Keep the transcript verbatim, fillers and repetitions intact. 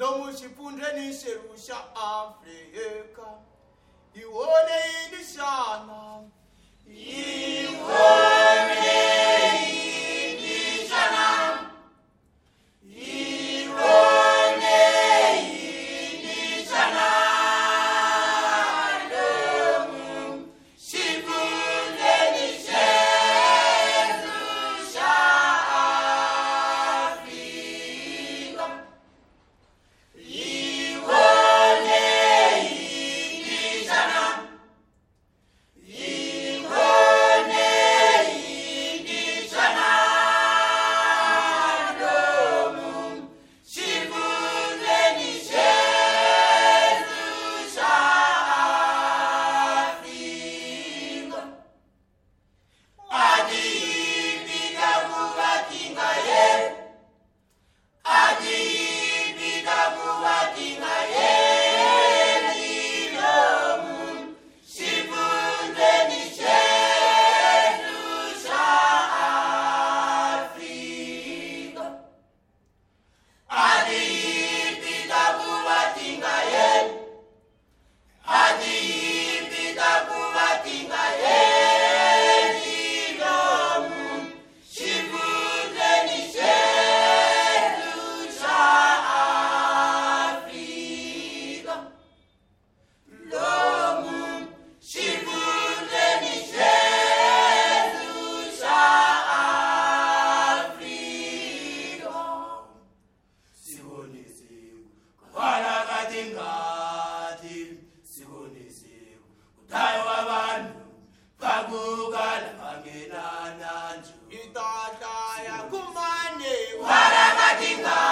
lomu xifundheni xerhu xa Afrika iwone yini xana iwone yini xana iwone yini xana lomu xifundheni xerhu xa Afrika iwone yini xana iwone yini xana lomu xifundheni xerhu xa Afrika adiyibika kuva kinga ye adiyibika kuva kinga ye lomu xifundheni xerhu xa Afrika adiyibika kuva kinga ye adiyibika kuva kinga ye lomu xifundheni xerhu xa Afrika lomu xifundheni xerhu xa Afrika sibonisiwe kwala ka tingati sibonisiwe kudaywa vanhu vakuka lavangena nanju itahlaya kumane kwala ka tingati